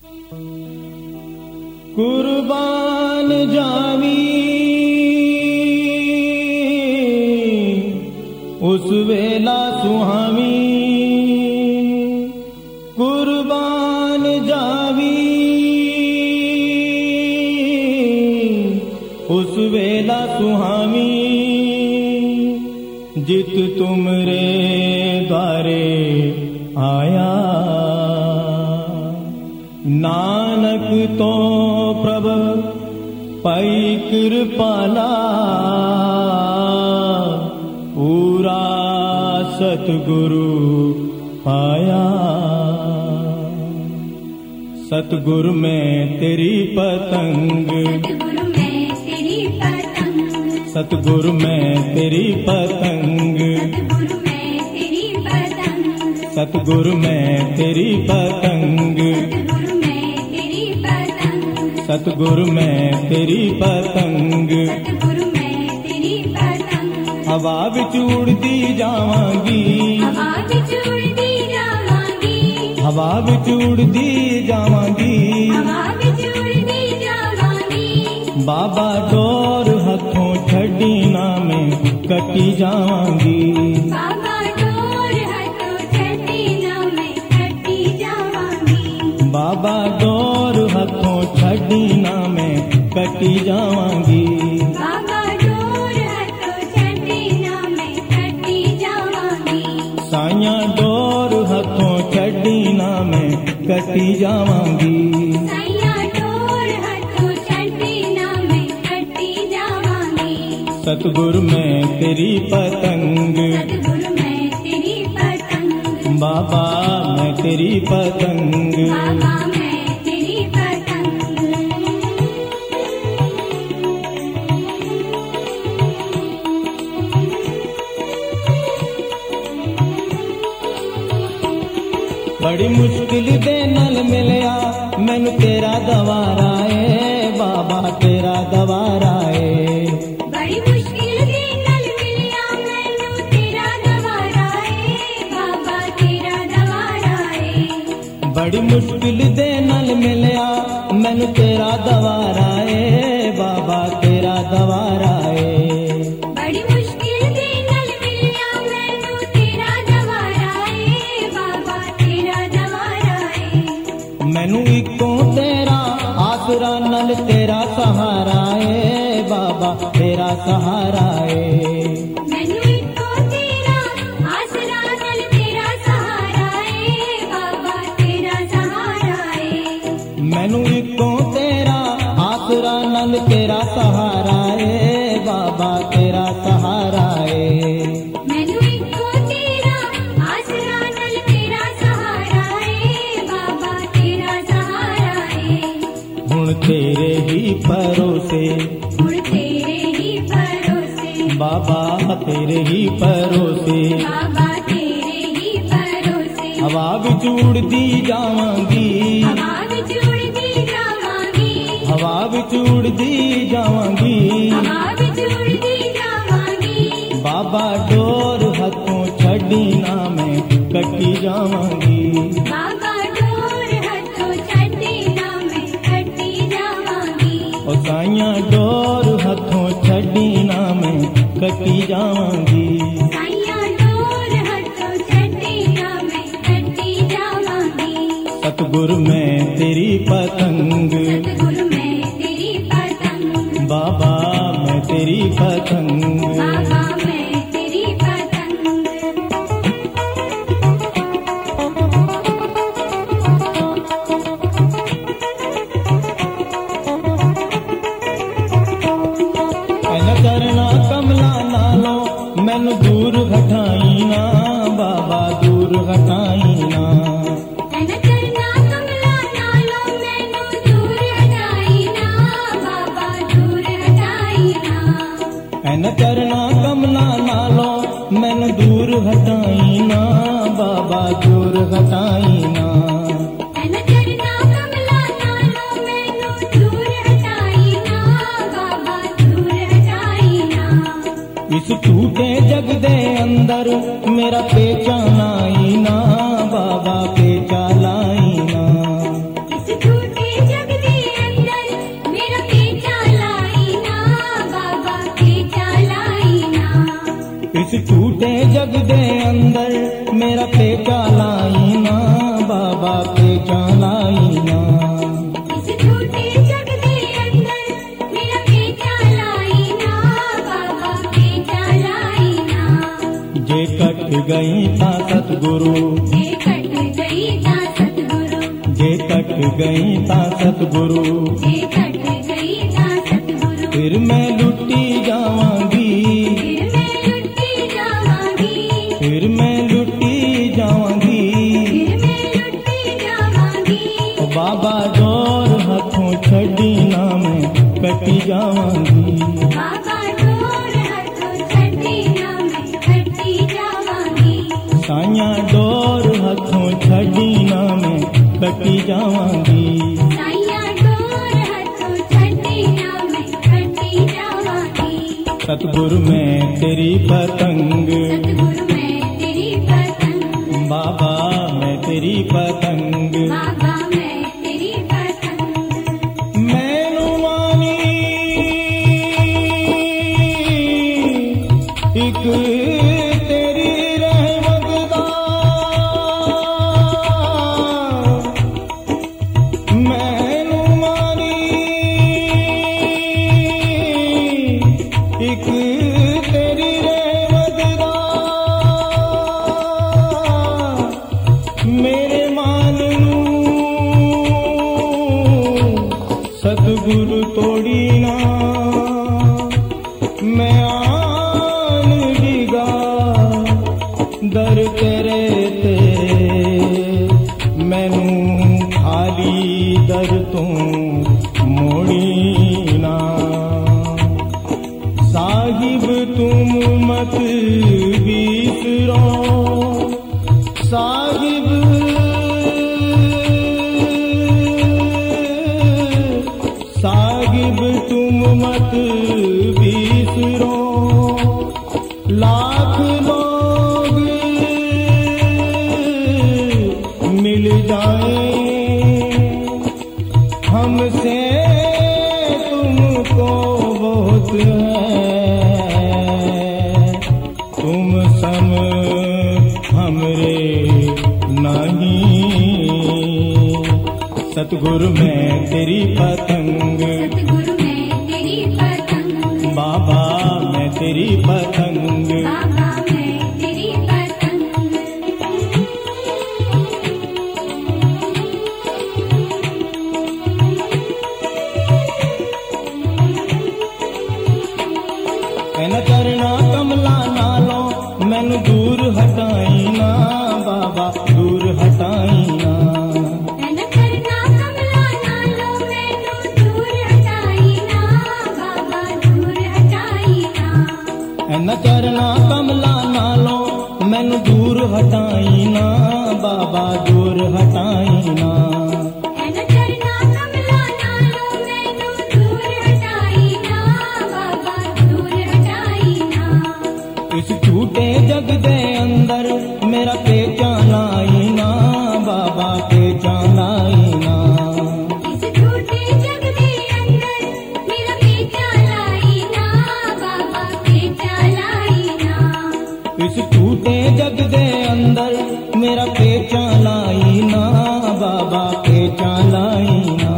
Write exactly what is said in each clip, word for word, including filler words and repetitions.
कुर्बान जावी उस वेला सुहावी, कुर्बान जावी उस वेला सुहावी, जित तुमरे द्वारे आया। नानक तो प्रभ पाई कृपाला, पूरा सतगुरु पाया। सतगुरु में तेरी पतंग, सतगुरु में तेरी पतंग, सतगुरु में तेरी पतंग, सतगुरु में तेरी पतंग। हवा विच उड़दी जावांगी, हवा विच उड़दी जावांगी, बाबा डोर हथों छड़ी ना मैं कटी जावांगी। बाबा डोर हथों छड़ी ना मैं कटी जावांगी। साइया डोर हथों छड़ी ना मैं कटी जावांगी। सतगुरु में तेरी पतंग, बाबा मैं तेरी पतंग। बड़ी मुश्किल दे नाल मिलया मैनू तेरा दवारा है, बाबा तेरा दवारा है। बड़ी मुश्किल दे नाल मिलया मैनू तेरा दवारा है, बाबा तेरा दवारा है। बड़ी मुश्किल दे नाल मिलया मैनू तेरा दवारा है, बाबा तेरा दवारा है। बड़ी मुश्किल दे नाल मिलया मैनू तेरा दवारा है, बाबा तेरा दवारा है। मैनू इकों तेरा आसरा नाल तेरा सहारा है, बाबा तेरा सहारा है। मैनू इकों तेरा आसरा नाल तेरा सहारा है, बाबा तेरा सहारा है। मैनू इकों तेरा आसरा नाल तेरा सहारा है, बाबा तेरा सहारा है। मैनू इकों तेरा आसरा नाल तेरा सहारा है, बाबा तेरा सहारा है। हुण तेरे ही भरोसे, हुण तेरे ही भरोसे, बाबा तेरे ही भरोसे। बाबा तेरे ही भरोसे। हवा विच उड़दी जावांगी, हवा विच उड़दी जावांगी, हवा विच उड़दी जावांगी, हवा विच उड़दी जावांगी। बाबा डोर हथों छड़ी ना मैं कटी जावांगी। बाबा डोर हथों छड़ी ना मैं कटी जावांगी। ओ साइया डोर हथों छड़ी ना मैं कटी जावांगी। साइया डोर हथों छड़ी ना मैं कटी जावांगी। सतगुरु में तेरी पतंग, सतगुरु में तेरी पतंग, बाबा मैं तेरी पतंग। बाबा मैं तेरी पतंग। ऐन करना कमला नालों मैनू दूर हटाई ना, बाबा दूर हटाई ना। ऐन करना कमला नालों मैनू दूर हटाई ना, बाबा दूर हटाई ना। ऐन करना कमला नालों मैनू दूर हटाई ना, बाबा दूर हटाई ना। ऐन करना कमला नालों मैनू दूर हटाई ना, बाबा दूर हटाई ना। इस टूटे जग दे अंदर मेरा पहचान आई ना, बाबा पहचान आई ना। इस बाबा पहचान आई ना। इस झूठे जग दे अंदर मेरा पहचान आई ना, बाबा पहचान आई ना। जे कट गई ता सतगुरु, जे कट गई ता सतगुरु, जे कट गई ता सतगुरु, जे कट गई ता सतगुरु। फिर मैं लुटी जावांगी, फिर मैं लुटी जावांगी, फिर मैं लुटी जावांगी। फिर मैं लुटी जावांगी। ओ बाबा जोर हथों छड़ी ना मैं कटी जावांगी। बाबा डोर हथों छड़ी ना मैं कटी जावांगी। साइयां डोर हथों छड़ी ना मैं कटी जावांगी। साइयां डोर हथों छड़ी ना मैं कटी जावांगी। सतगुरु मैं तेरी पतंग, सतगुरु मैं तेरी पतंग, बाबा मैं तेरी पतंग। बाबा मैं तेरी पतंग। मैनू मानी एक तेरी रहमत दा, मैनू मानी एक तेरी रहमत दा। मेरे मान नू सतगुरु तोड़ी ना, मैं आन डिगा दर तेरे ते। मैनू खाली दर तू मोड़ी ना। साहिब तुम मत बिसरो, साहिब साहिब तुम मत बिसरो। लाख लोग मिल जाए हमसे तुमको बहुत है, तुम सम हमरे नहीं। सतगुरु मैं तेरी पतंग, सतगुरु मैं तेरी पतंग, बाबा मैं तेरी पतंग। बाबा मैं तेरी पतंग। कहना करना कमला नालों मैनू दूर हटाई ना, बाबा दूर हटाई ना। मैंने करना कमला नालों मैनू दूर हटाई ना, बाबा दूर हटाई ना। कहना करना कमला नालों मैनू दूर हटाई ना, बाबा दूर हटाई ना। मैंने करना कमला नालों मैनू दूर हटाई ना, बाबा दूर हटाई ना। इस झूठे जग दे अंदर मेरा पहचान आई ना, बाबा पहचान आई ना। इस झूठे जग दे अंदर मेरा पहचान आई ना, बाबा पहचान आई ना। इस झूठे जग दे अंदर मेरा पहचान आई ना, बाबा पहचान आई ना।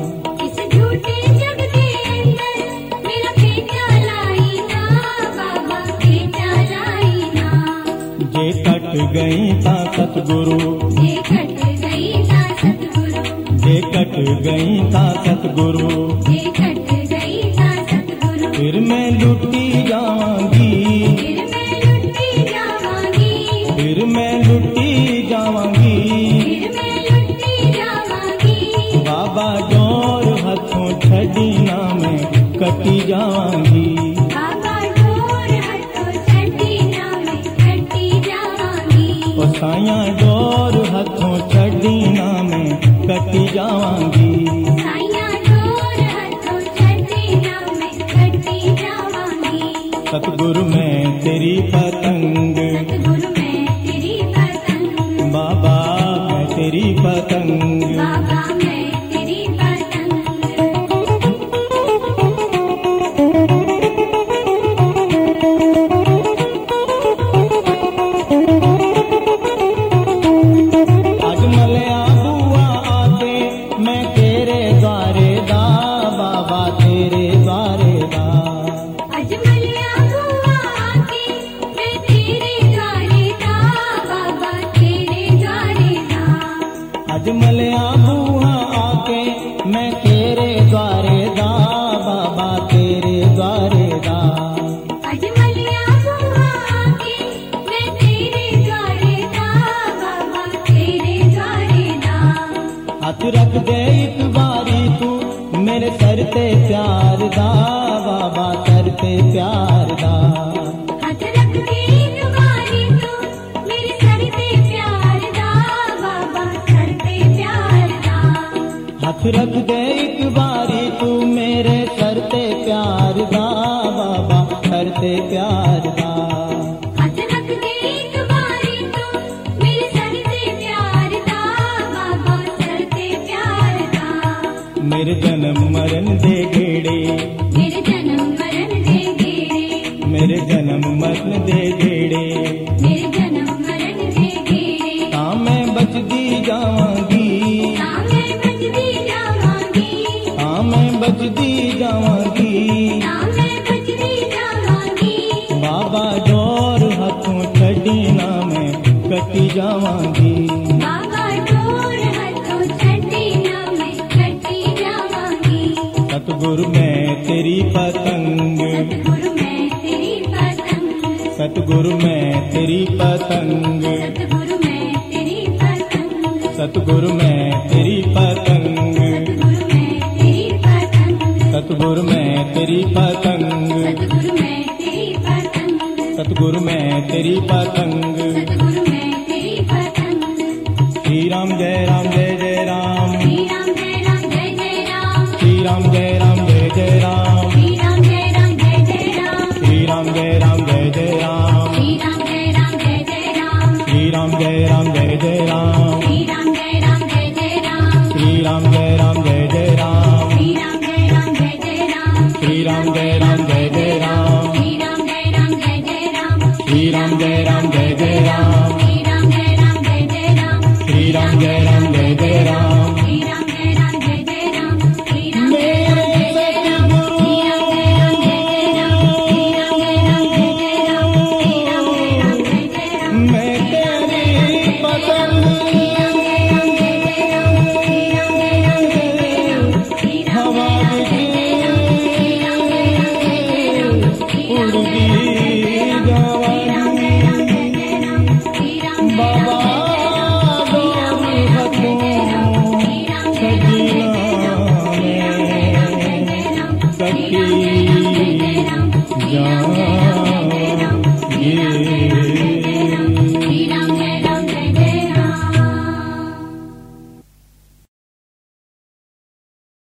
इस झूठे जग दे अंदर मेरा पहचान आई ना, बाबा पहचान आई ना। जे कट गई ता सतगुरु, जे कट गई ता सतगुरु, जे कट गई ता सतगुरु। जे कट गई ता सतगुरु। फिर मैं लुटी जावांगी, फिर मैं लुटी जावांगी, फिर मैं लुटी जावांगी। फिर मैं लुटी जावांगी। बाबा जोर हथों छड़ी ना मैं कटी जावांगी। बाबा डोर हथों छड़ी ना मैं कटी जावांगी। ओ साइयां डोर हथों छड़ी ना मैं कटी जावांगी। साइयां डोर हथों छड़ी ना मैं कटी जावांगी। सतगुरु मैं तेरी पतंग, सतगुरु मैं तेरी पतंग, बाबा मैं तेरी पतंग। बाबा मैं तेरी पतंग। आज मलिया अज मलिया बूहा आके मैं तेरे द्वारे दा बाबा तेरे द्वारे दा अज मलिया बूहा आके मैं तेरे द्वारे दा बाबा तेरे द्वारे दा हथ रख दे एक बारी तू मेरे सर ते प्यार दा बाबा सर ते प्यार दा हथ रख दे एक बारी तू मेरे सर ते प्यार दा बाबा सर ते प्यार दा हथ रख दे एक बारी तू मेरे सर ते प्यार दा बाबा सर ते प्यार दा हथ रख दे एक बारी तू मेरे सर ते प्यार दा बाबा सर ते प्यार दा मेरे जन्म मरण दे गेड़े मेरे जन्म मरण दे गेड़े मेरे जन्म मरण दे गेड़े मेरे जन्म मरण दे गेड़े तां मैं बचदी जावांगी तां मैं बचदी जावांगी तां मैं बचदी जावांगी तां मैं बचदी जावांगी बाबा डोर हथों छड़ी ना मैं कटी जावांगी बाबा डोर हथों छड़ी ना मैं कटी जावांगी सतगुरु मैं तेरी पतंग सतगुरु मैं तेरी पतंग सतगुरु मैं तेरी पतंग सतगुरु मैं तेरी पतंग सतगुरु मैं तेरी पतंग सतगुरु मैं तेरी पतंग सतगुरु मैं तेरी पतंग सतगुरु मैं तेरी पतंग श्री राम जय राम जय जय राम श्री राम जय राम जय जय राम श्री राम जय राम जय जय राम श्री राम जय राम जय जय राम श्री राम जय राम जय जय राम श्री राम जय राम जय जय राम श्री राम जय राम जय जय राम श्री राम जय राम जय जय राम श्री राम जय राम जय जय राम श्री राम जय राम जय जय राम श्री राम जय राम जय जय राम श्री राम जय राम जय जय राम श्री राम जय राम जय जय राम श्री राम जय राम जय जय राम श्री राम जय राम जय जय राम श्री राम जय राम जय जय राम श्री राम जय मेरे सतगुरु मैं तेरी पतंग हवा में उड़ती